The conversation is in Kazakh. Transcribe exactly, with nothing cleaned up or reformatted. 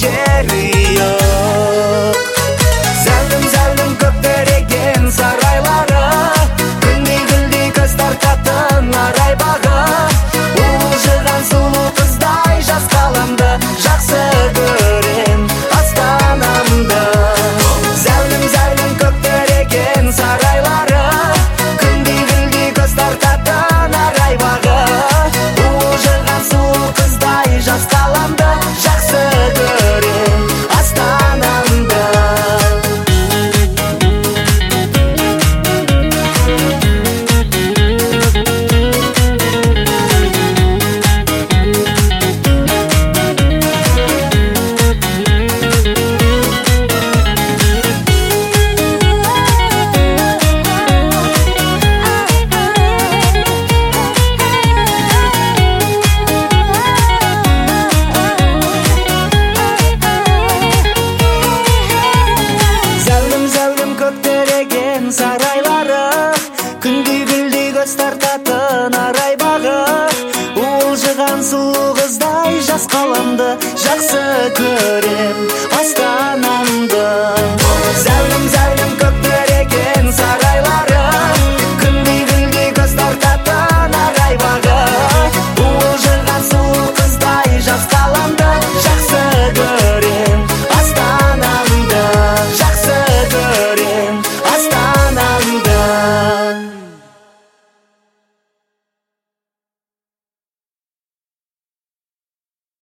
жері жоқ. Зәулім зәулім көктереген сарайлары, күндей гүлдей көз тартатын арай бағы, уылжыған сұлу қыздай жас қаламды жақсы көрем астанамды. Зәулім зәулім көктереген сарайлары, күндей гүлдей көз тартатын арай бағы, уылжыған сұлу қыздай жас қаламды жақсы көрем астанамды. Зәулім зәулім көктереген сарайлары, күндей гүлдей көз тартатын арай бағы, уылжыған сұлу қыздай жас қаламды жақсы көрем астанамды.